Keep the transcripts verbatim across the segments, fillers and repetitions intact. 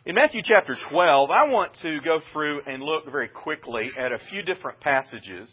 In Matthew chapter twelve, I want to go through and look very quickly at a few different passages.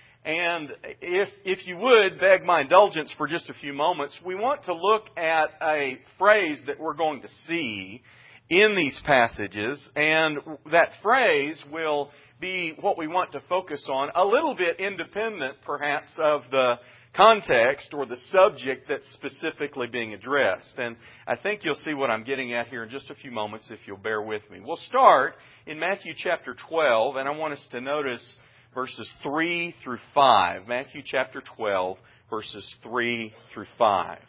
And if if you would beg my indulgence for just a few moments, we want to look at a phrase that we're going to see in these passages. And that phrase will be what we want to focus on, a little bit independent perhaps of the context or the subject that's specifically being addressed. And I think you'll see what I'm getting at here in just a few moments if you'll bear with me. We'll start in Matthew chapter twelve, and I want us to notice verses three through five. Matthew chapter twelve, verses three through five.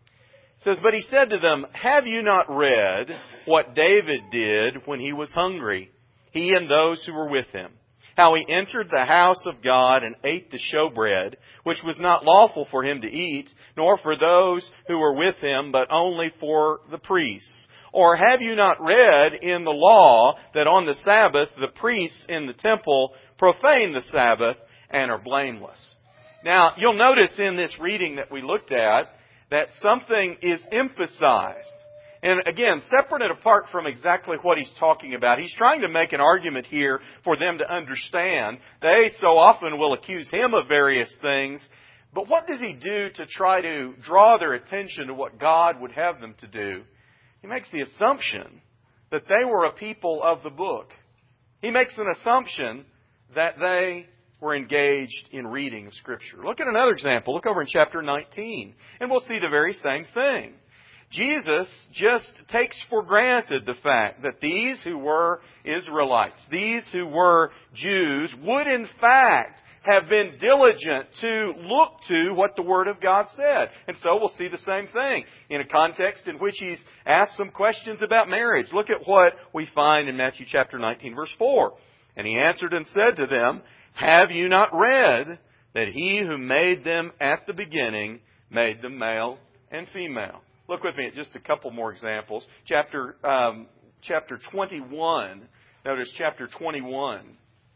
It says, "But he said to them, 'Have you not read what David did when he was hungry, he and those who were with him? How he entered the house of God and ate the showbread, which was not lawful for him to eat, nor for those who were with him, but only for the priests? Or have you not read in the law that on the Sabbath the priests in the temple profane the Sabbath and are blameless?'" Now, you'll notice in this reading that we looked at that something is emphasized. And again, separate and apart from exactly what he's talking about, he's trying to make an argument here for them to understand. They so often will accuse him of various things. But what does he do to try to draw their attention to what God would have them to do? He makes the assumption that they were a people of the book. He makes an assumption that they were engaged in reading of Scripture. Look at another example. Look over in chapter nineteen, and we'll see the very same thing. Jesus just takes for granted the fact that these who were Israelites, these who were Jews, would in fact have been diligent to look to what the Word of God said. And so we'll see the same thing in a context in which he's asked some questions about marriage. Look at what we find in Matthew chapter nineteen, verse four. "And he answered and said to them, 'Have you not read that he who made them at the beginning made them male and female?'" Look with me at just a couple more examples. Chapter um, chapter twenty-one. Notice chapter twenty-one,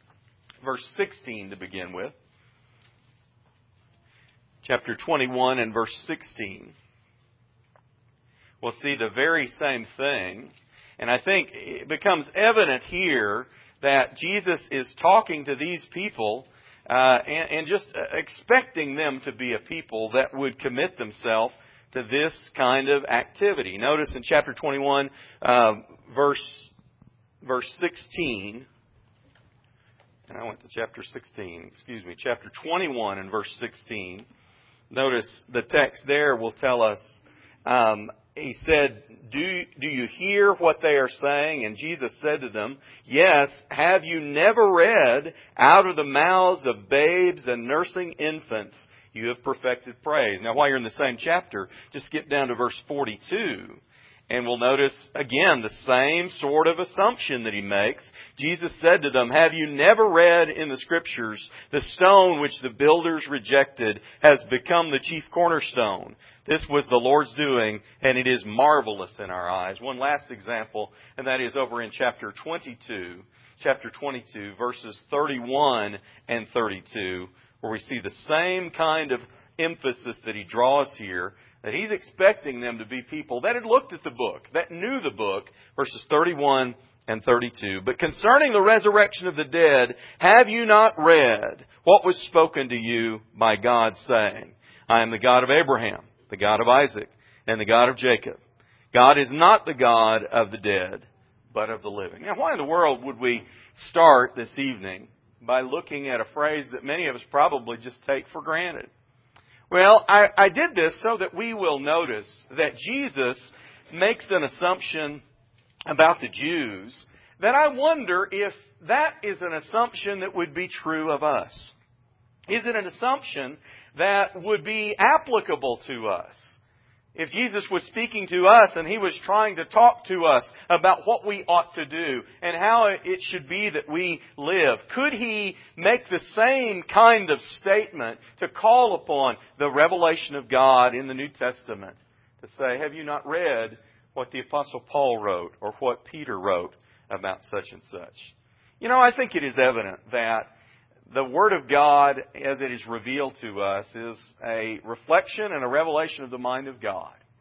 verse sixteen to begin with. Chapter twenty-one and verse sixteen. We'll see the very same thing. And I think it becomes evident here that Jesus is talking to these people uh, and, and just expecting them to be a people that would commit themselves to this kind of activity. Notice in chapter twenty-one, uh, verse verse sixteen. And I went to chapter sixteen. Excuse me, chapter twenty-one and verse sixteen. Notice the text there will tell us. Um, he said, "Do do you hear what they are saying?" And Jesus said to them, "Yes. Have you never read, out of the mouths of babes and nursing infants, you have perfected praise." Now, while you're in the same chapter, just skip down to verse forty-two. And we'll notice, again, the same sort of assumption that he makes. Jesus said to them, "Have you never read in the Scriptures, the stone which the builders rejected has become the chief cornerstone? This was the Lord's doing, and it is marvelous in our eyes." One last example, and that is over in chapter twenty-two. Chapter twenty-two, verses thirty-one and thirty-two. Where we see the same kind of emphasis that he draws here, that he's expecting them to be people that had looked at the book, that knew the book, verses thirty-one and thirty-two. "But concerning the resurrection of the dead, have you not read what was spoken to you by God, saying, 'I am the God of Abraham, the God of Isaac, and the God of Jacob'? God is not the God of the dead, but of the living." Now, why in the world would we start this evening by looking at a phrase that many of us probably just take for granted? Well, I, I did this so that we will notice that Jesus makes an assumption about the Jews that I wonder if that is an assumption that would be true of us. Is it an assumption that would be applicable to us? If Jesus was speaking to us and He was trying to talk to us about what we ought to do and how it should be that we live, could He make the same kind of statement to call upon the revelation of God in the New Testament? To say, "Have you not read what the Apostle Paul wrote or what Peter wrote about such and such?" You know, I think it is evident that the Word of God, as it is revealed to us, is a reflection and a revelation of the mind of God.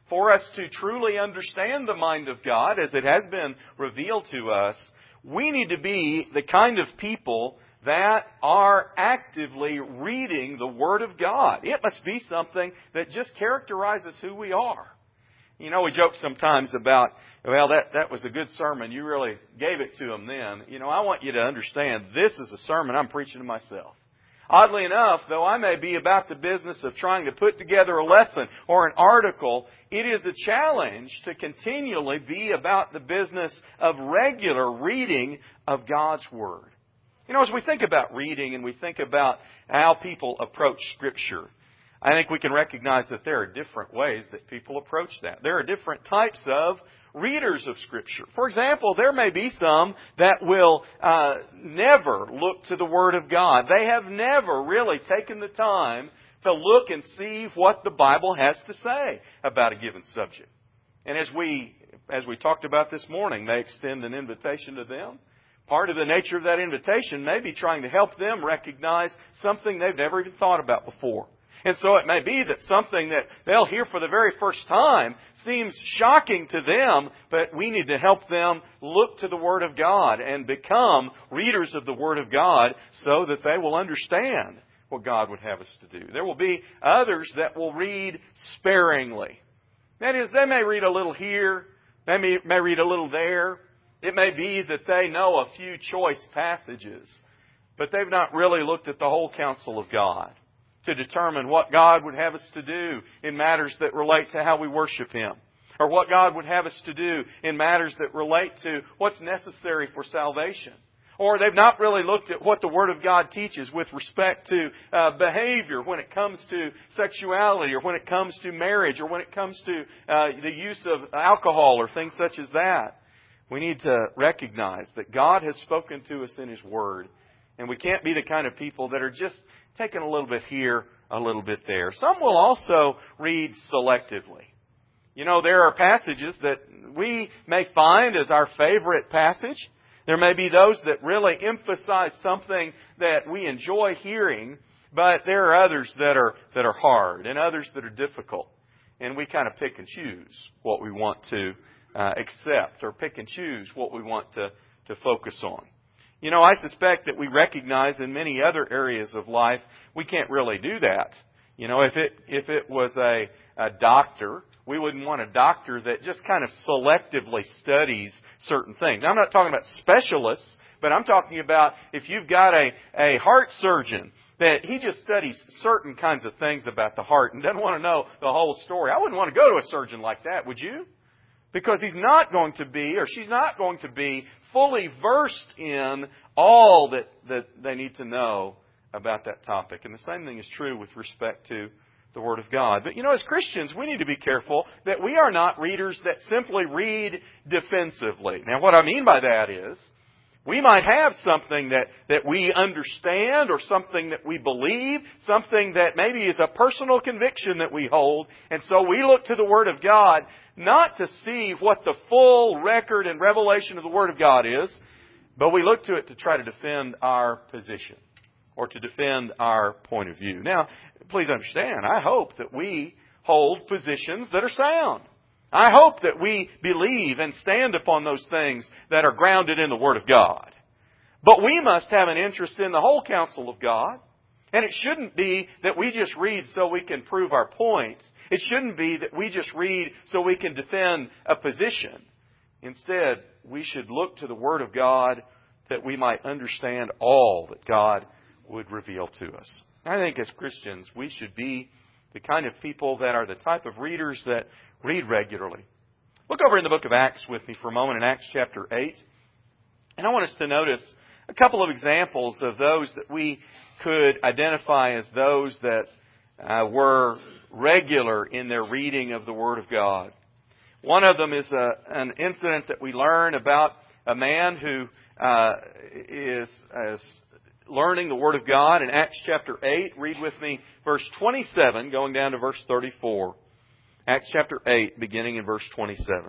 for us to truly understand the mind of God as it has been revealed to us, we need to be the kind of people that are actively reading the Word of God. It must be something that just characterizes who we are. You know, we joke sometimes about, well, that, that was a good sermon. You really gave it to them then. You know, I want you to understand this is a sermon I'm preaching to myself. Oddly enough, though I may be about the business of trying to put together a lesson or an article, it is a challenge to continually be about the business of regular reading of God's Word. You know, as we think about reading and we think about how people approach Scripture, I think we can recognize that there are different ways that people approach that. There are different types of readers of Scripture. For example, there may be some that will uh, never look to the Word of God. They have never really taken the time to look and see what the Bible has to say about a given subject. And as we, as we talked about this morning, they extend an invitation to them. Part of the nature of that invitation may be trying to help them recognize something they've never even thought about before. And so it may be that something that they'll hear for the very first time seems shocking to them, but we need to help them look to the Word of God and become readers of the Word of God so that they will understand what God would have us to do. There will be others that will read sparingly. That is, they may read a little here, they may, may read a little there. It may be that they know a few choice passages, but they've not really looked at the whole counsel of God to determine what God would have us to do in matters that relate to how we worship Him, or what God would have us to do in matters that relate to what's necessary for salvation. Or they've not really looked at what the Word of God teaches with respect to uh, behavior when it comes to sexuality, or when it comes to marriage, or when it comes to uh, the use of alcohol or things such as that. We need to recognize that God has spoken to us in His Word, and we can't be the kind of people that are just taking a little bit here, a little bit there. Some will also read selectively. You know, there are passages that we may find as our favorite passage. There may be those that really emphasize something that we enjoy hearing, but there are others that are that are hard and others that are difficult. And we kind of pick and choose what we want to uh, accept, or pick and choose what we want to, to focus on. You know, I suspect that we recognize in many other areas of life we can't really do that. You know, if it if it was a, a doctor, we wouldn't want a doctor that just kind of selectively studies certain things. Now, I'm not talking about specialists, but I'm talking about if you've got a, a heart surgeon that he just studies certain kinds of things about the heart and doesn't want to know the whole story. I wouldn't want to go to a surgeon like that, would you? Because he's not going to be, or she's not going to be, fully versed in all that, that they need to know about that topic. And the same thing is true with respect to the Word of God. But, you know, as Christians, we need to be careful that we are not readers that simply read defensively. Now, what I mean by that is, we might have something that, that we understand, or something that we believe, something that maybe is a personal conviction that we hold, and so we look to the Word of God not to see what the full record and revelation of the Word of God is, but we look to it to try to defend our position, or to defend our point of view. Now, please understand, I hope that we hold positions that are sound. I hope that we believe and stand upon those things that are grounded in the Word of God. But we must have an interest in the whole counsel of God. And it shouldn't be that we just read so we can prove our point. It shouldn't be that we just read so we can defend a position. Instead, we should look to the Word of God that we might understand all that God would reveal to us. I think as Christians, we should be the kind of people that are the type of readers that read regularly. Look over in the book of Acts with me for a moment, in Acts chapter eight. And I want us to notice a couple of examples of those that we could identify as those that uh, were regular in their reading of the Word of God. One of them is a, an incident that we learn about a man who uh, is, is learning the Word of God in Acts chapter eight. Read with me verse twenty-seven, going down to verse thirty-four. Acts chapter eight, beginning in verse twenty-seven.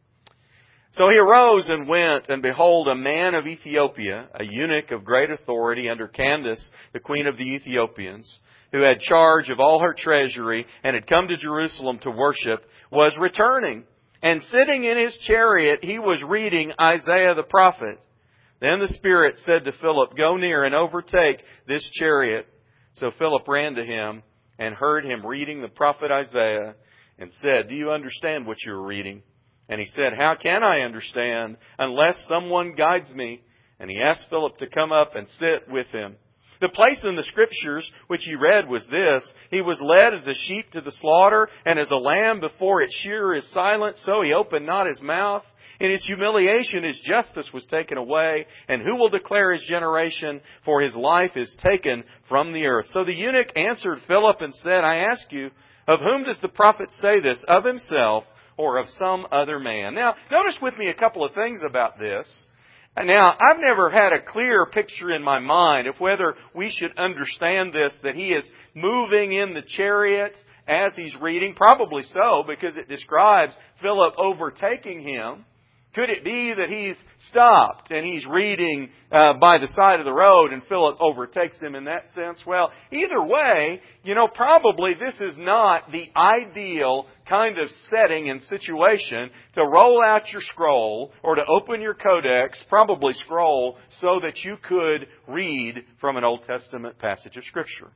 So he arose and went, and behold, a man of Ethiopia, a eunuch of great authority under Candace, the queen of the Ethiopians, who had charge of all her treasury and had come to Jerusalem to worship, was returning. And sitting in his chariot, he was reading Isaiah the prophet. Then the Spirit said to Philip, "Go near and overtake this chariot." So Philip ran to him and heard him reading the prophet Isaiah and said, "Do you understand what you're reading?" And he said, "How can I understand unless someone guides me?" And he asked Philip to come up and sit with him. The place in the Scriptures which he read was this: "He was led as a sheep to the slaughter, and as a lamb before its shearer is silent, so he opened not his mouth. In his humiliation his justice was taken away, and who will declare his generation? For his life is taken from the earth." So the eunuch answered Philip and said, "I ask you, of whom does the prophet say this, of himself or of some other man?" Now, notice with me a couple of things about this. Now, I've never had a clear picture in my mind of whether we should understand this, that he is moving in the chariot as he's reading. Probably so, because it describes Philip overtaking him. Could it be that he's stopped and he's reading uh, by the side of the road and Philip overtakes him in that sense? Well, either way, you know, probably this is not the ideal kind of setting and situation to roll out your scroll or to open your codex, probably scroll, so that you could read from an Old Testament passage of Scripture.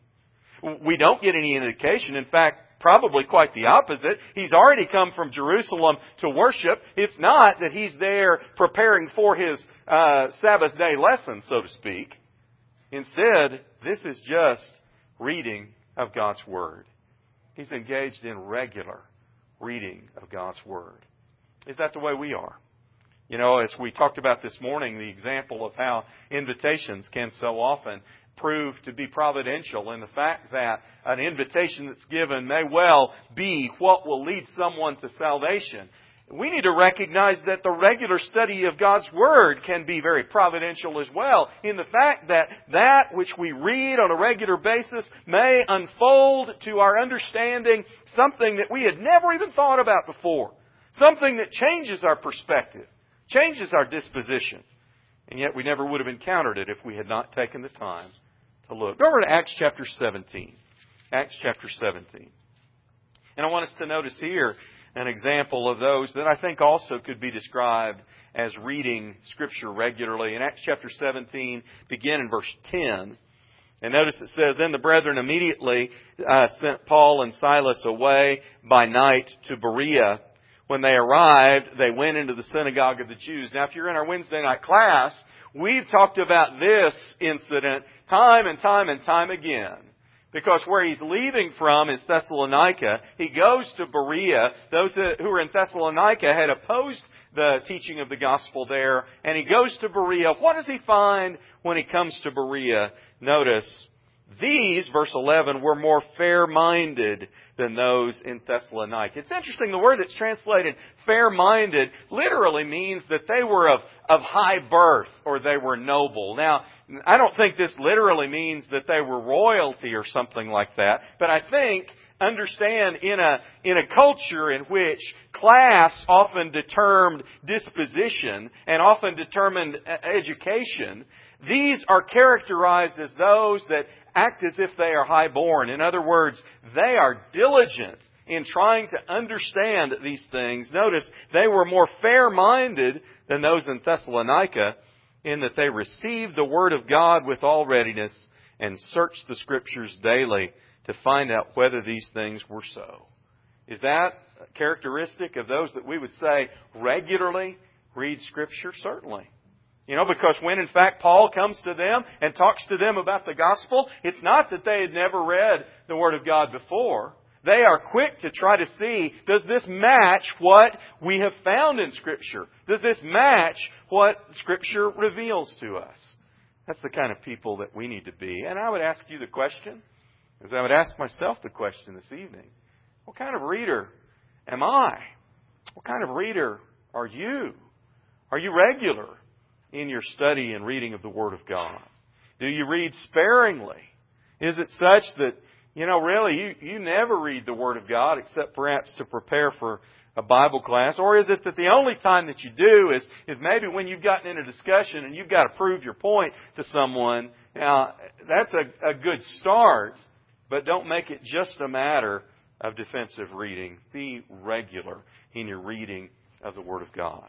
We don't get any indication. In fact, probably quite the opposite. He's already come from Jerusalem to worship. It's not that he's there preparing for his uh, Sabbath day lesson, so to speak. Instead, this is just reading of God's Word. He's engaged in regular reading of God's Word. Is that the way we are? You know, as we talked about this morning, the example of how invitations can so often prove to be providential in the fact that an invitation that's given may well be what will lead someone to salvation. We need to recognize that the regular study of God's Word can be very providential as well, in the fact that that which we read on a regular basis may unfold to our understanding something that we had never even thought about before. Something that changes our perspective, changes our disposition. And yet we never would have encountered it if we had not taken the time to look. Go over to Acts chapter seventeen. Acts chapter seventeen. And I want us to notice here an example of those that I think also could be described as reading Scripture regularly. In Acts chapter seventeen, begin in verse ten. And notice it says, "Then the brethren immediately uh, sent Paul and Silas away by night to Berea. When they arrived, they went into the synagogue of the Jews." Now, if you're in our Wednesday night class, we've talked about this incident time and time and time again. Because where he's leaving from is Thessalonica. He goes to Berea. Those who were in Thessalonica had opposed the teaching of the gospel there. And he goes to Berea. What does he find when he comes to Berea? Notice, these, verse eleven, were more fair-minded than those in Thessalonica. It's interesting, the word that's translated fair-minded literally means that they were of, of high birth or they were noble. Now, I don't think this literally means that they were royalty or something like that, but I think, understand, in a, in a culture in which class often determined disposition and often determined education, these are characterized as those that act as if they are highborn. In other words, they are diligent in trying to understand these things. Notice, they were more fair-minded than those in Thessalonica, in that they received the Word of God with all readiness and searched the Scriptures daily to find out whether these things were so. Is that characteristic of those that we would say regularly read Scripture? Certainly. You know, because when in fact Paul comes to them and talks to them about the gospel, it's not that they had never read the Word of God before. They are quick to try to see, does this match what we have found in Scripture? Does this match what Scripture reveals to us? That's the kind of people that we need to be. And I would ask you the question, as I would ask myself the question this evening, what kind of reader am I? What kind of reader are you? Are you regular in your study and reading of the Word of God? Do you read sparingly? Is it such that, you know, really, you, you never read the Word of God except perhaps to prepare for a Bible class? Or is it that the only time that you do is, is maybe when you've gotten in a discussion and you've got to prove your point to someone? Now, that's a, a good start. but don't make it just a matter of defensive reading. Be regular in your reading of the Word of God.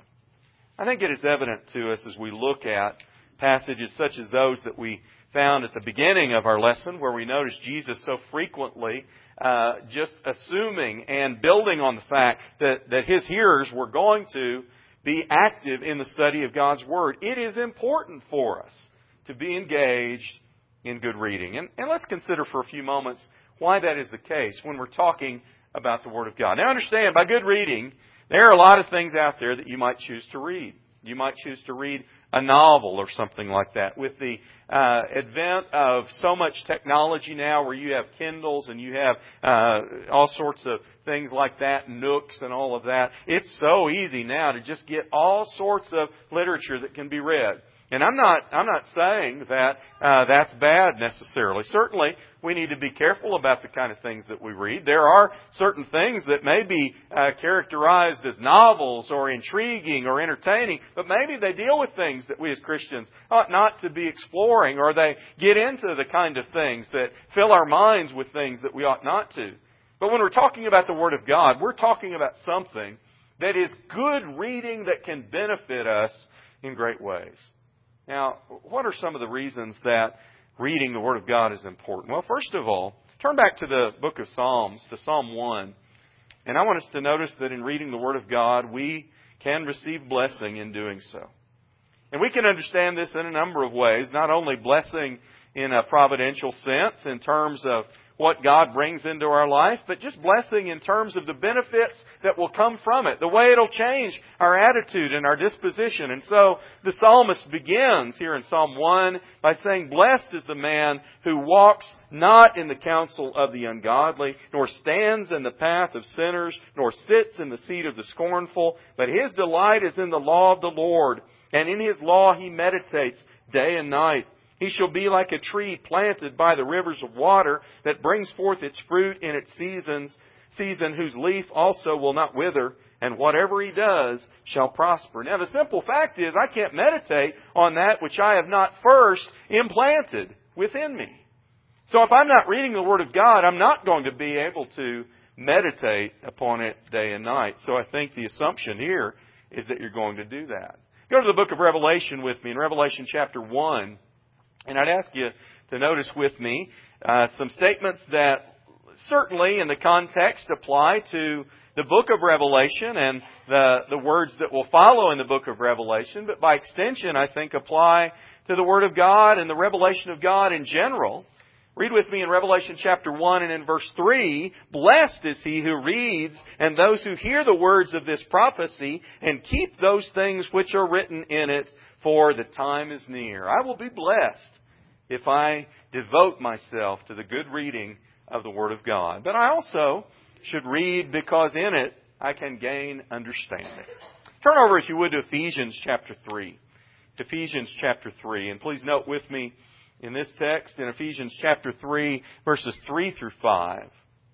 I think it is evident to us as we look at passages such as those that we found at the beginning of our lesson, where we notice Jesus so frequently uh, just assuming and building on the fact that, that His hearers were going to be active in the study of God's Word. It is important for us to be engaged in good reading. And, and let's consider for a few moments why that is the case when we're talking about the Word of God. Now understand, by good reading, there are a lot of things out there that you might choose to read. You might choose to read a novel or something like that. With the uh, advent of so much technology now, where you have Kindles and you have uh, all sorts of things like that, Nooks and all of that, it's so easy now to just get all sorts of literature that can be read. And I'm not, I'm not saying that uh, that's bad necessarily. Certainly, we need to be careful about the kind of things that we read. There are certain things that may be uh, characterized as novels or intriguing or entertaining, but maybe they deal with things that we as Christians ought not to be exploring, or they get into the kind of things that fill our minds with things that we ought not to. But when we're talking about the Word of God, we're talking about something that is good reading that can benefit us in great ways. Now, what are some of the reasons that reading the Word of God is important? Well, first of all, turn back to the book of Psalms, to Psalm one. And I want us to notice that in reading the Word of God, we can receive blessing in doing so. And we can understand this in a number of ways, not only blessing in a providential sense in terms of what God brings into our life, but just blessing in terms of the benefits that will come from it, the way it'll change our attitude and our disposition. And so the psalmist begins here in Psalm one by saying, "Blessed is the man who walks not in the counsel of the ungodly, nor stands in the path of sinners, nor sits in the seat of the scornful, but his delight is in the law of the Lord, and in His law he meditates day and night. He shall be like a tree planted by the rivers of water, that brings forth its fruit in its seasons, season, whose leaf also will not wither, and whatever he does shall prosper." Now, the simple fact is, I can't meditate on that which I have not first implanted within me. So if I'm not reading the Word of God, I'm not going to be able to meditate upon it day and night. So I think the assumption here is that you're going to do that. Go to the book of Revelation with me, in Revelation chapter one. And I'd ask you to notice with me uh, some statements that certainly in the context apply to the book of Revelation and the, the words that will follow in the book of Revelation, but by extension, I think, apply to the Word of God and the revelation of God in general. Read with me in Revelation chapter one and in verse three, "Blessed is he who reads, and those who hear the words of this prophecy, and keep those things which are written in it, for the time is near." I will be blessed if I devote myself to the good reading of the Word of God. But I also should read because in it I can gain understanding. Turn over, if you would, to Ephesians chapter three. Ephesians chapter three. And please note with me in this text, in Ephesians chapter three, verses three through five.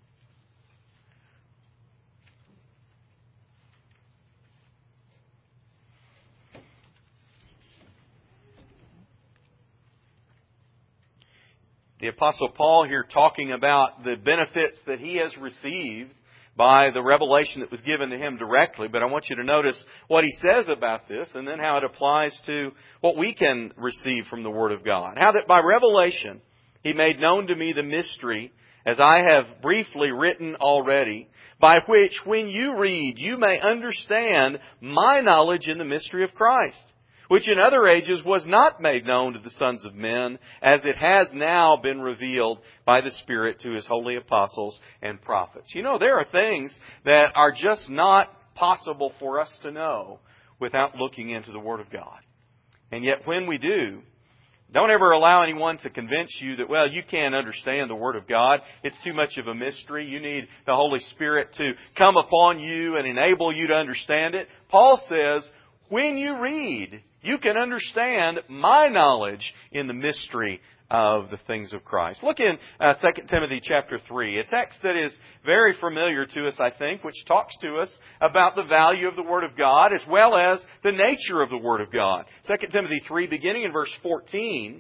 The Apostle Paul here talking about the benefits that he has received by the revelation that was given to him directly. But I want you to notice what he says about this and then how it applies to what we can receive from the Word of God. How that by revelation he made known to me the mystery, as I have briefly written already, by which when you read you may understand my knowledge in the mystery of Christ, which in other ages was not made known to the sons of men, as it has now been revealed by the Spirit to His holy apostles and prophets. You know, there are things that are just not possible for us to know without looking into the Word of God. And yet when we do, don't ever allow anyone to convince you that, well, you can't understand the Word of God. It's too much of a mystery. You need the Holy Spirit to come upon you and enable you to understand it. Paul says, when you read, you can understand my knowledge in the mystery of the things of Christ. Look in uh, Second Timothy chapter three, a text that is very familiar to us, I think, which talks to us about the value of the Word of God as well as the nature of the Word of God. Second Timothy three, beginning in verse fourteen,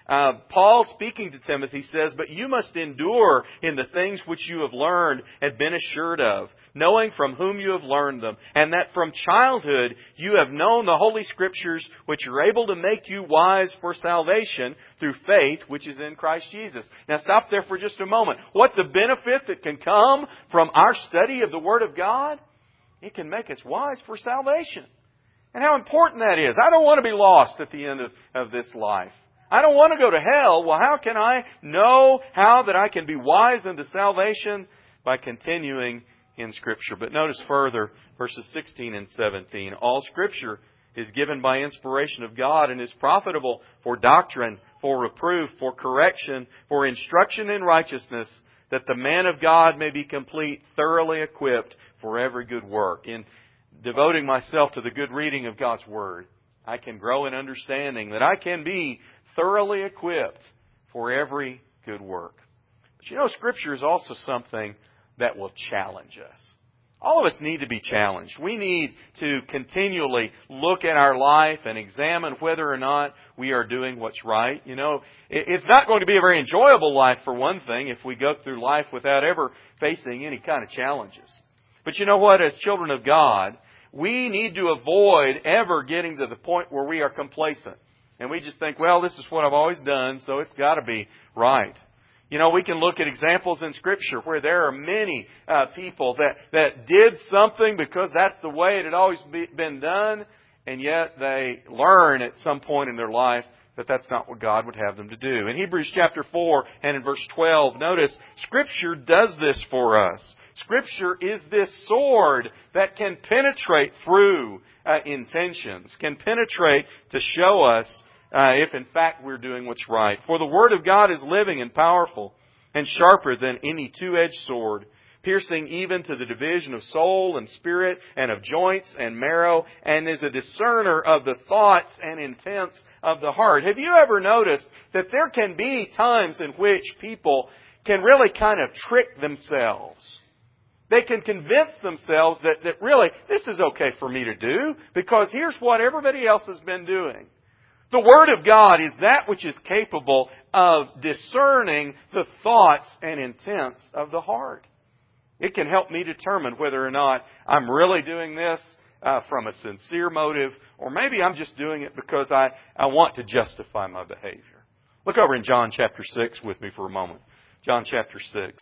Uh, Paul, speaking to Timothy, says, "But you must endure in the things which you have learned and been assured of, knowing from whom you have learned them, and that from childhood you have known the Holy Scriptures, which are able to make you wise for salvation through faith, which is in Christ Jesus." Now stop there for just a moment. What's the benefit that can come from our study of the Word of God? It can make us wise for salvation. And how important that is. I don't want to be lost at the end of, of this life. I don't want to go to hell. Well, how can I know how that I can be wise unto salvation? By continuing in Scripture. But notice further, verses sixteen and seventeen. "All Scripture is given by inspiration of God and is profitable for doctrine, for reproof, for correction, for instruction in righteousness, that the man of God may be complete, thoroughly equipped for every good work." In devoting myself to the good reading of God's Word, I can grow in understanding that I can be thoroughly equipped for every good work. But you know, Scripture is also something that will challenge us. All of us need to be challenged. We need to continually look at our life and examine whether or not we are doing what's right. You know, it's not going to be a very enjoyable life, for one thing, if we go through life without ever facing any kind of challenges. But you know what? As children of God, we need to avoid ever getting to the point where we are complacent. And we just think, well, this is what I've always done, so it's got to be right. You know, we can look at examples in Scripture where there are many uh, people that, that did something because that's the way it had always be, been done, and yet they learn at some point in their life that that's not what God would have them to do. In Hebrews chapter four and in verse twelve, notice, Scripture does this for us. Scripture is this sword that can penetrate through uh, intentions, can penetrate to show us uh, if in fact we're doing what's right. "For the Word of God is living and powerful and sharper than any two-edged sword, piercing even to the division of soul and spirit and of joints and marrow, and is a discerner of the thoughts and intents of the heart." Have you ever noticed that there can be times in which people can really kind of trick themselves? They can convince themselves that, that really, this is okay for me to do because here's what everybody else has been doing. The Word of God is that which is capable of discerning the thoughts and intents of the heart. It can help me determine whether or not I'm really doing this uh, from a sincere motive, or maybe I'm just doing it because I, I want to justify my behavior. Look over in John chapter six with me for a moment. John chapter six.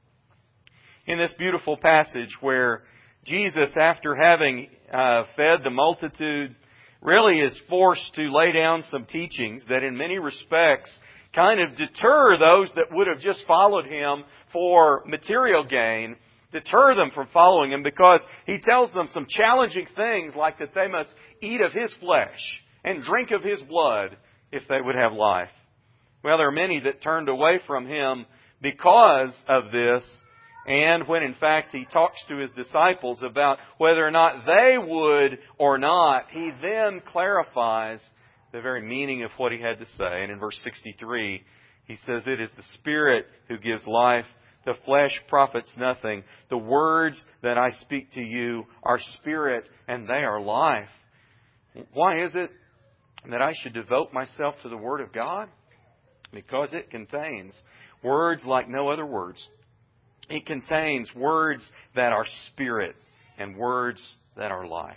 In this beautiful passage where Jesus, after having uh, fed the multitude, really is forced to lay down some teachings that in many respects kind of deter those that would have just followed Him for material gain, deter them from following Him, because He tells them some challenging things like that they must eat of His flesh and drink of His blood if they would have life. Well, there are many that turned away from Him because of this. And when in fact He talks to His disciples about whether or not they would or not, He then clarifies the very meaning of what He had to say. And in verse sixty-three, He says, "It is the Spirit who gives life. The flesh profits nothing. The words that I speak to you are spirit and they are life." Why is it that I should devote myself to the Word of God? Because it contains words like no other words. It contains words that are spirit and words that are life.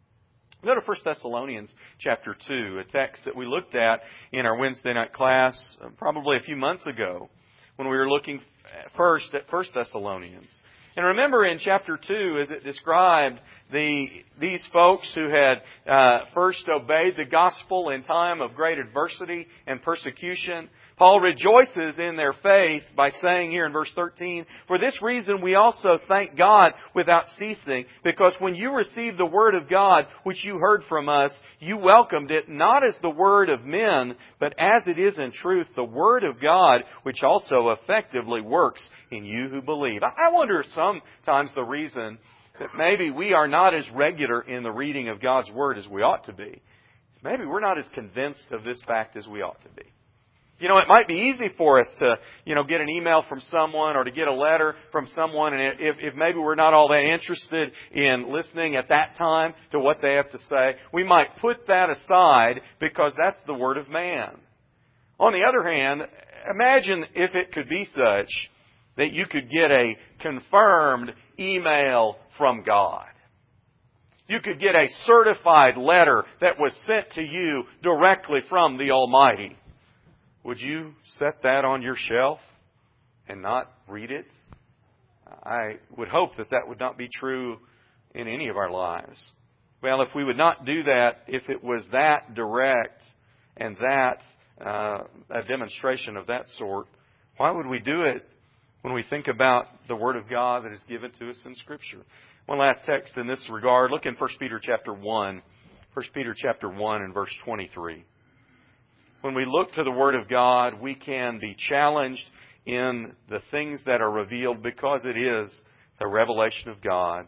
Go to First Thessalonians chapter two, a text that we looked at in our Wednesday night class probably a few months ago when we were looking first at First Thessalonians. And remember in chapter two, as it described the these folks who had uh, first obeyed the gospel in time of great adversity and persecution, Paul rejoices in their faith by saying here in verse thirteen, "For this reason we also thank God without ceasing, because when you received the word of God, which you heard from us, you welcomed it not as the word of men, but as it is in truth the word of God, which also effectively works in you who believe." I wonder if sometimes the reason that maybe we are not as regular in the reading of God's Word as we ought to be is maybe we're not as convinced of this fact as we ought to be. You know, it might be easy for us to, you know, get an email from someone or to get a letter from someone, and if, if maybe we're not all that interested in listening at that time to what they have to say, we might put that aside because that's the word of man. On the other hand, imagine if it could be such that you could get a confirmed email from God. You could get a certified letter that was sent to you directly from the Almighty. Would you set that on your shelf and not read it? I would hope that that would not be true in any of our lives. Well, if we would not do that, if it was that direct and that uh, a demonstration of that sort, why would we do it when we think about the Word of God that is given to us in Scripture? One last text in this regard. Look in First Peter chapter one. First Peter chapter one and verse twenty-three. When we look to the Word of God, we can be challenged in the things that are revealed because it is the revelation of God.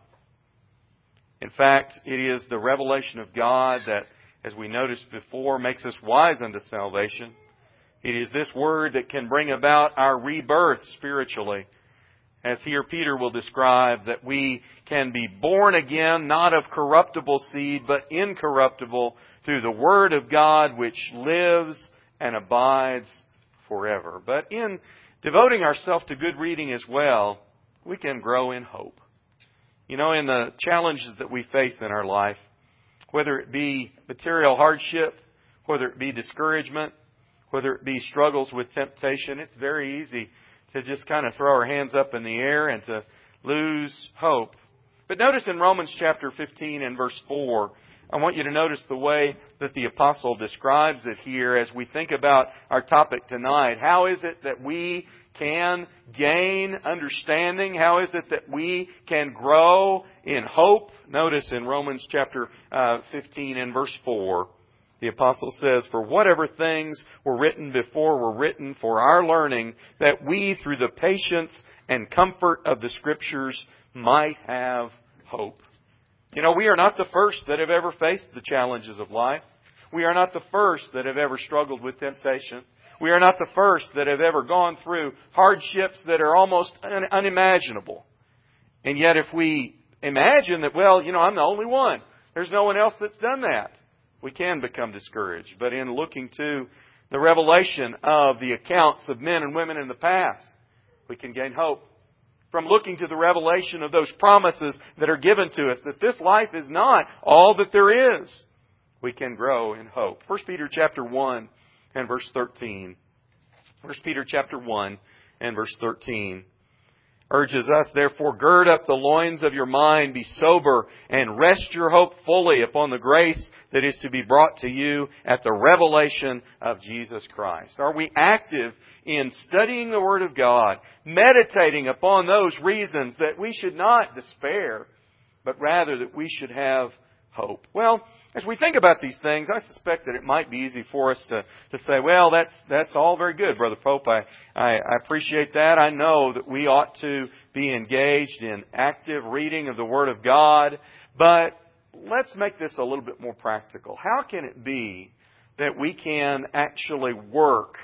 In fact, it is the revelation of God that, as we noticed before, makes us wise unto salvation. It is this Word that can bring about our rebirth spiritually. As here Peter will describe, that we can be born again, not of corruptible seed, but incorruptible, through the Word of God which lives and abides forever. But in devoting ourselves to good reading as well, we can grow in hope. You know, in the challenges that we face in our life, whether it be material hardship, whether it be discouragement, whether it be struggles with temptation, it's very easy to just kind of throw our hands up in the air and to lose hope. But notice in Romans chapter fifteen and verse four, I want you to notice the way that the apostle describes it here as we think about our topic tonight. How is it that we can gain understanding? How is it that we can grow in hope? Notice in Romans chapter uh, fifteen and verse four, the apostle says, "For whatever things were written before were written for our learning, that we, through the patience and comfort of the Scriptures, might have hope." You know, we are not the first that have ever faced the challenges of life. We are not the first that have ever struggled with temptation. We are not the first that have ever gone through hardships that are almost un- unimaginable. And yet if we imagine that, well, you know, I'm the only one, there's no one else that's done that, we can become discouraged. But in looking to the revelation of the accounts of men and women in the past, we can gain hope. From looking to the revelation of those promises that are given to us, that this life is not all that there is, we can grow in hope. First Peter chapter one and verse thirteen. First Peter chapter one and verse thirteen urges us, "Therefore gird up the loins of your mind, be sober, and rest your hope fully upon the grace that is to be brought to you at the revelation of Jesus Christ." Are we active in studying the Word of God, meditating upon those reasons that we should not despair, but rather that we should have hope? Well, as we think about these things, I suspect that it might be easy for us to, to say, well, that's that's all very good, Brother Pope. I, I, I appreciate that. I know that we ought to be engaged in active reading of the Word of God, but let's make this a little bit more practical. How can it be that we can actually work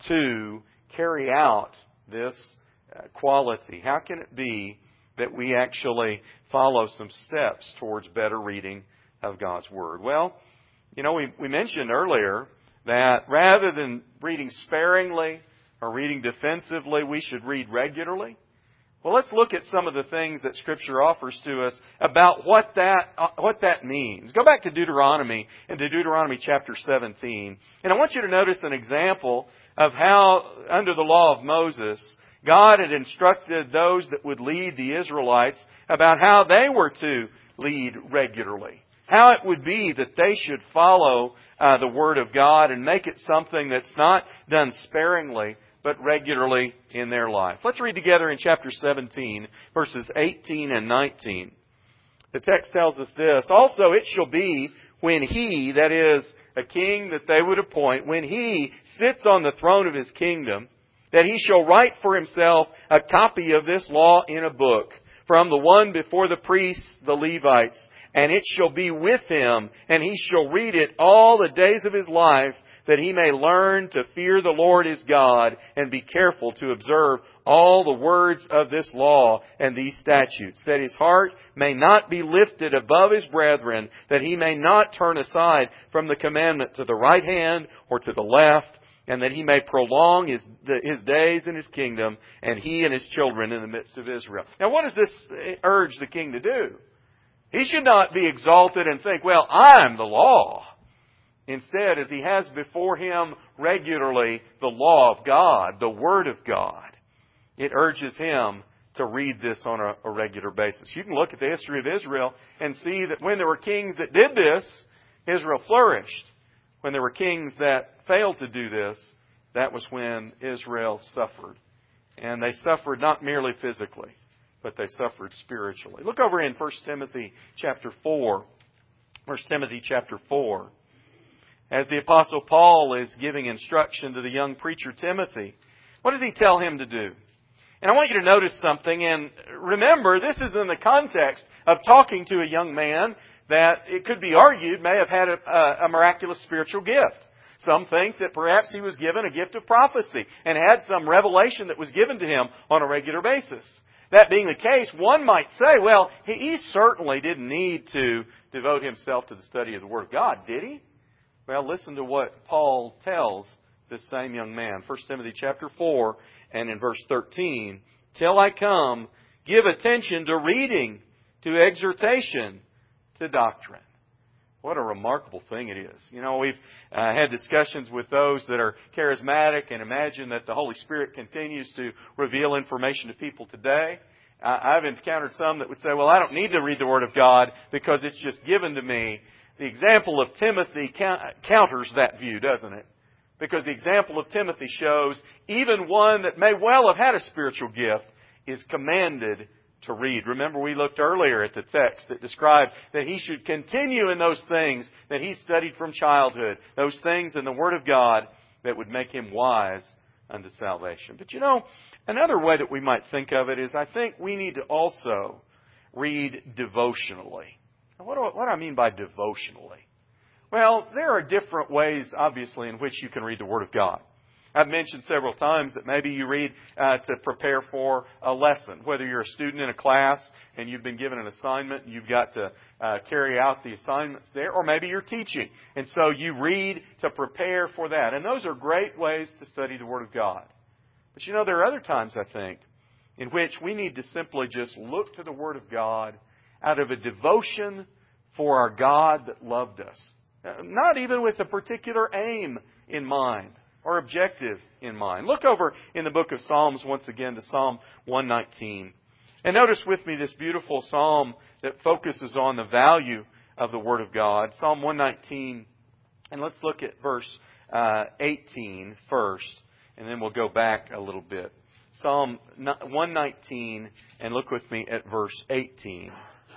to carry out this uh, quality? How can it be that we actually follow some steps towards better reading of God's Word? Well, you know, we, we mentioned earlier that rather than reading sparingly or reading defensively, we should read regularly. Well, let's look at some of the things that Scripture offers to us about what that uh, what that means. Go back to Deuteronomy and to Deuteronomy chapter seventeen. And I want you to notice an example of how, under the law of Moses, God had instructed those that would lead the Israelites about how they were to lead regularly. How it would be that they should follow uh, the Word of God and make it something that's not done sparingly, but regularly in their life. Let's read together in chapter seventeen, verses eighteen and nineteen. The text tells us this: "Also it shall be when he," that is, a king that they would appoint, "when he sits on the throne of his kingdom, that he shall write for himself a copy of this law in a book, from the one before the priests, the Levites, and it shall be with him, and he shall read it all the days of his life, that he may learn to fear the Lord his God, and be careful to observe all the words of this law and these statutes, that his heart may not be lifted above his brethren, that he may not turn aside from the commandment to the right hand or to the left, and that He may prolong His, the, his days in His kingdom, and He and His children in the midst of Israel. Now what does this urge the king to do? He should not be exalted and think, well, I'm the law. Instead, as he has before him regularly the law of God, the Word of God, it urges him to read this on a, a regular basis. You can look at the history of Israel and see that when there were kings that did this, Israel flourished. When there were kings that failed to do this, that was when Israel suffered. And they suffered not merely physically, but they suffered spiritually. Look over in First Timothy chapter four. First Timothy chapter four. As the Apostle Paul is giving instruction to the young preacher Timothy, what does he tell him to do? And I want you to notice something, and remember, this is in the context of talking to a young man that it could be argued may have had a, a miraculous spiritual gift. Some think that perhaps he was given a gift of prophecy and had some revelation that was given to him on a regular basis. That being the case, one might say, well, he, he certainly didn't need to devote himself to the study of the Word of God, did he? Well, listen to what Paul tells this same young man. First Timothy chapter four and in verse thirteen. Till I come, give attention to reading, to exhortation, to doctrine. What a remarkable thing it is. You know, we've uh, had discussions with those that are charismatic and imagine that the Holy Spirit continues to reveal information to people today. Uh, I've encountered some that would say, well, I don't need to read the Word of God because it's just given to me. The example of Timothy counters that view, doesn't it? Because the example of Timothy shows even one that may well have had a spiritual gift is commanded to read. Remember, we looked earlier at the text that described that he should continue in those things that he studied from childhood, those things in the Word of God that would make him wise unto salvation. But you know, another way that we might think of it is I think we need to also read devotionally. Now, what do I, what do I mean by devotionally? Well, there are different ways, obviously, in which you can read the Word of God. I've mentioned several times that maybe you read uh, to prepare for a lesson. Whether you're a student in a class and you've been given an assignment and you've got to uh, carry out the assignments there, or maybe you're teaching. And so you read to prepare for that. And those are great ways to study the Word of God. But you know, there are other times, I think, in which we need to simply just look to the Word of God out of a devotion for our God that loved us. Not even with a particular aim in mind or objective in mind. Look over in the book of Psalms once again to Psalm one nineteen. And notice with me this beautiful psalm that focuses on the value of the Word of God. Psalm one nineteen. And let's look at verse uh, eighteen first. And then we'll go back a little bit. Psalm one nineteen. And look with me at verse eighteen.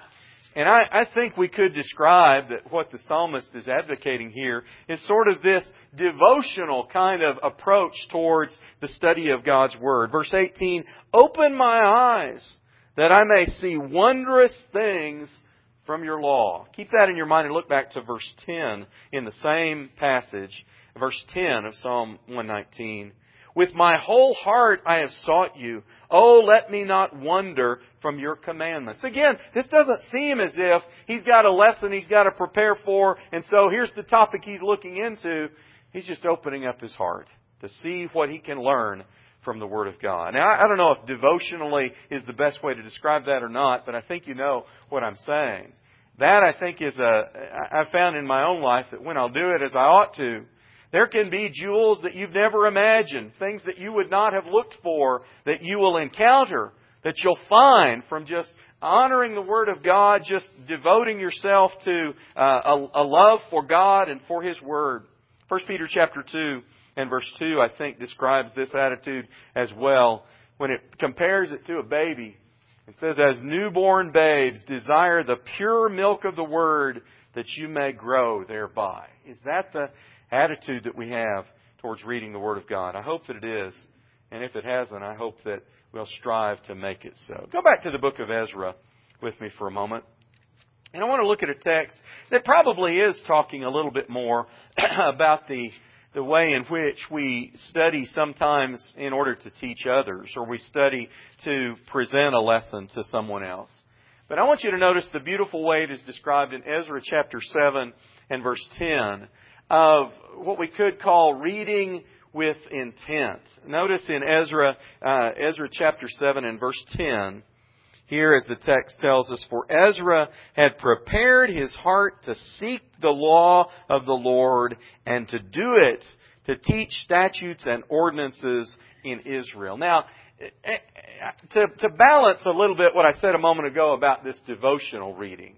And I, I think we could describe that what the psalmist is advocating here is sort of this devotional kind of approach towards the study of God's Word. Verse eighteen, open my eyes that I may see wondrous things from your law. Keep that in your mind and look back to verse ten in the same passage. Verse ten of Psalm one nineteen. With my whole heart I have sought you. Oh, let me not wander from your commandments. Again, this doesn't seem as if he's got a lesson he's got to prepare for, and so here's the topic he's looking into. He's just opening up his heart to see what he can learn from the Word of God. Now, I don't know if devotionally is the best way to describe that or not, but I think you know what I'm saying. That, I think, is a, I've found in my own life that when I'll do it as I ought to, there can be jewels that you've never imagined, things that you would not have looked for, that you will encounter, that you'll find from just honoring the Word of God, just devoting yourself to uh, a, a love for God and for His Word. First Peter chapter two and verse two, I think, describes this attitude as well. When it compares it to a baby, it says, as newborn babes, desire the pure milk of the Word that you may grow thereby. Is that the attitude that we have towards reading the Word of God? I hope that it is. And if it hasn't, I hope that we'll strive to make it so. Go back to the book of Ezra with me for a moment. And I want to look at a text that probably is talking a little bit more about the, the way in which we study sometimes in order to teach others, or we study to present a lesson to someone else. But I want you to notice the beautiful way it is described in Ezra chapter seven and verse ten of what we could call reading with intent. Notice in Ezra, uh, Ezra chapter seven and verse ten, here as the text tells us, "For Ezra had prepared his heart to seek the law of the Lord and to do it, to teach statutes and ordinances in Israel." Now, to, to balance a little bit what I said a moment ago about this devotional reading,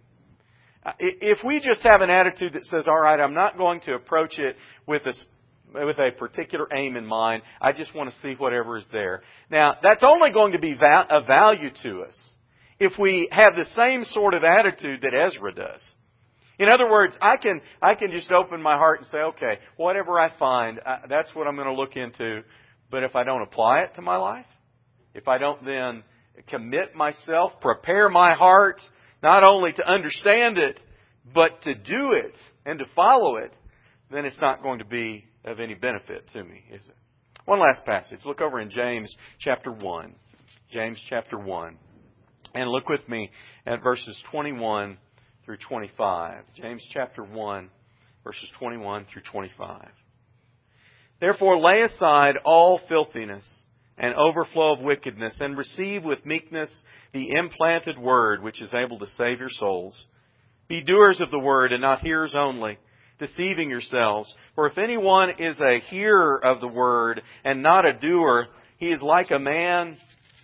if we just have an attitude that says, all right, I'm not going to approach it with a with a particular aim in mind. I just want to see whatever is there. Now, that's only going to be val- of value to us if we have the same sort of attitude that Ezra does. In other words, I can I can just open my heart and say, okay, whatever I find, I, that's what I'm going to look into. But if I don't apply it to my life, if I don't then commit myself, prepare my heart, not only to understand it, but to do it and to follow it, then it's not going to be of any benefit to me, is it? One last passage. Look over in James chapter one. James chapter one. And look with me at verses twenty-one through twenty-five. James chapter one, verses twenty-one through twenty-five. "Therefore lay aside all filthiness and overflow of wickedness, and receive with meekness the implanted word, which is able to save your souls. Be doers of the word, and not hearers only, deceiving yourselves. For if anyone is a hearer of the word and not a doer, he is like a man,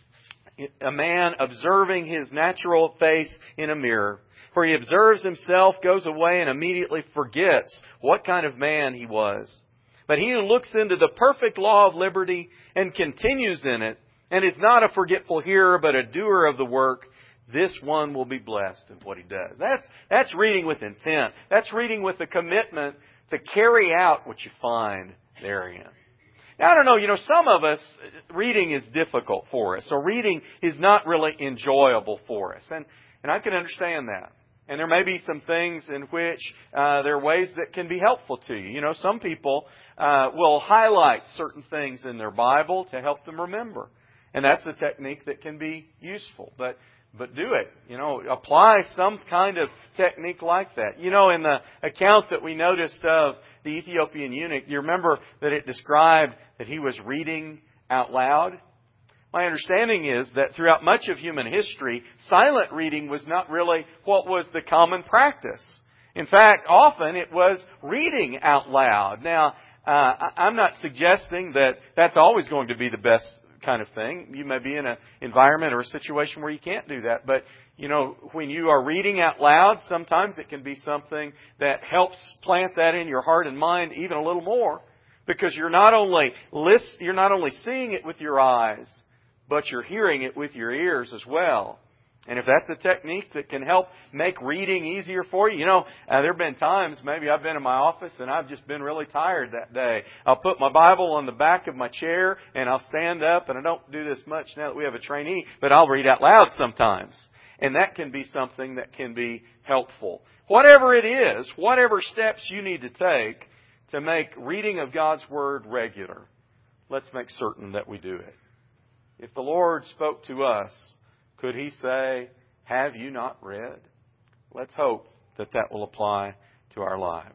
a man observing his natural face in a mirror. For he observes himself, goes away, and immediately forgets what kind of man he was. But he who looks into the perfect law of liberty and continues in it, and is not a forgetful hearer, but a doer of the work, this one will be blessed in what he does." That's, that's reading with intent. That's reading with a commitment to carry out what you find therein. Now, I don't know, you know, some of us, reading is difficult for us, or reading is not really enjoyable for us. And, and I can understand that. And there may be some things in which uh, there are ways that can be helpful to you. You know, some people uh, will highlight certain things in their Bible to help them remember. And that's a technique that can be useful. But but do it. You know, apply some kind of technique like that. You know, in the account that we noticed of the Ethiopian eunuch, you remember that it described that he was reading out loud? My understanding is that throughout much of human history, silent reading was not really what was the common practice. In fact, often it was reading out loud. Now, uh, I'm not suggesting that that's always going to be the best kind of thing. You may be in an environment or a situation where you can't do that. But, you know, when you are reading out loud, sometimes it can be something that helps plant that in your heart and mind even a little more. Because you're not only list, you're not only seeing it with your eyes, but you're hearing it with your ears as well. And if that's a technique that can help make reading easier for you, you know, uh, there have been times maybe I've been in my office and I've just been really tired that day. I'll put my Bible on the back of my chair and I'll stand up, and I don't do this much now that we have a trainee, but I'll read out loud sometimes. And that can be something that can be helpful. Whatever it is, whatever steps you need to take to make reading of God's Word regular, let's make certain that we do it. If the Lord spoke to us, could He say, "Have you not read?" Let's hope that that will apply to our lives.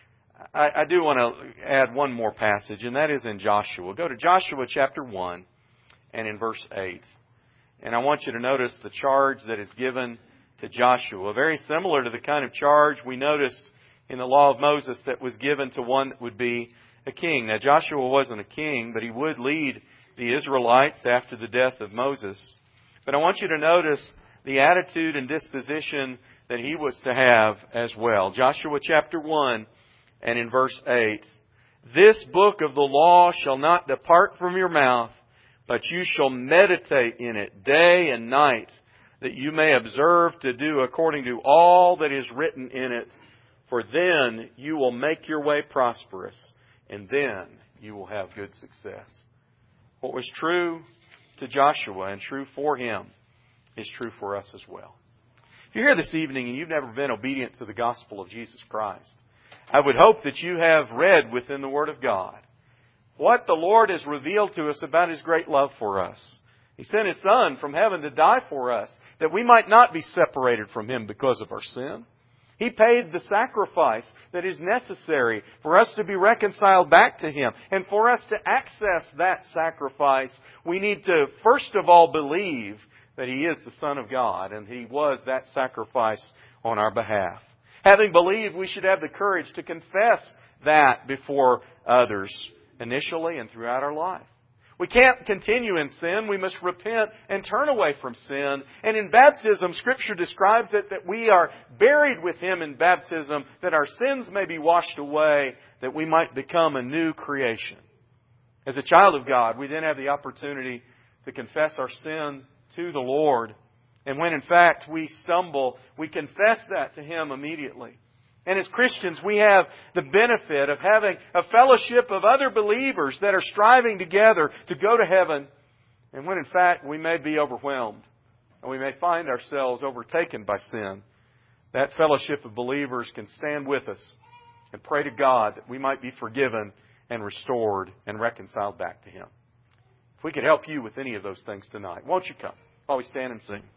I, I do want to add one more passage, and that is in Joshua. Go to Joshua chapter one and in verse eight. And I want you to notice the charge that is given to Joshua. Very similar to the kind of charge we noticed in the law of Moses that was given to one that would be a king. Now, Joshua wasn't a king, but he would lead the Israelites after the death of Moses. But I want you to notice the attitude and disposition that he was to have as well. Joshua chapter one and in verse eight. "This book of the law shall not depart from your mouth, but you shall meditate in it day and night, that you may observe to do according to all that is written in it. For then you will make your way prosperous, and then you will have good success." What was true to Joshua and true for him is true for us as well. If you're here this evening and you've never been obedient to the gospel of Jesus Christ, I would hope that you have read within the Word of God what the Lord has revealed to us about His great love for us. He sent His Son from heaven to die for us, that we might not be separated from Him because of our sin, He paid the sacrifice that is necessary for us to be reconciled back to Him. And for us to access that sacrifice, we need to first of all believe that He is the Son of God and He was that sacrifice on our behalf. Having believed, we should have the courage to confess that before others, initially and throughout our life. We can't continue in sin. We must repent and turn away from sin. And in baptism, Scripture describes it that we are buried with Him in baptism, that our sins may be washed away, that we might become a new creation. As a child of God, we then have the opportunity to confess our sin to the Lord. And when in fact we stumble, we confess that to Him immediately. And as Christians, we have the benefit of having a fellowship of other believers that are striving together to go to heaven. And when in fact we may be overwhelmed and we may find ourselves overtaken by sin, that fellowship of believers can stand with us and pray to God that we might be forgiven and restored and reconciled back to Him. If we could help you with any of those things tonight, won't you come while we stand and sing?